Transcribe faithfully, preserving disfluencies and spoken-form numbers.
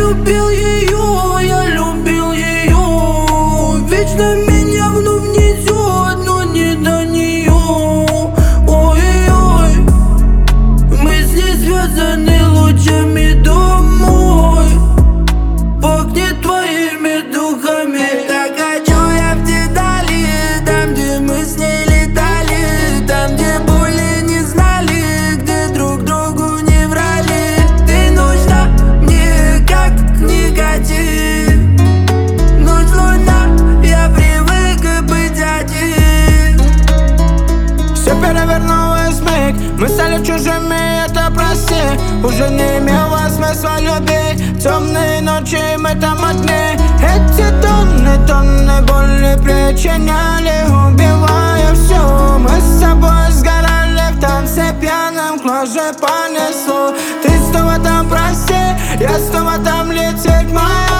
любил ее, я любил ее. Вечно меня вновь несет, но не до нее. Ой-ой, мы с ней связаны лучами домой. Пахнет твоими духами. Так хочу я в те дали, там, где мы с ней летали, там, где боли не знали, где друг другу не врали. Ты нужна мне как никотин. Ночь луна, я привык быть один. Все перевернулось вмиг, мы стали чужими, это прости. Уже не имело смысла любить. Темные ночи мы там одни. Эти тонны, тонны боли причиняли, убивая все. Мы с собой сгорали в танце пьяном, к ложе понесло. Ты снова там, прости, я снова там, лететь моя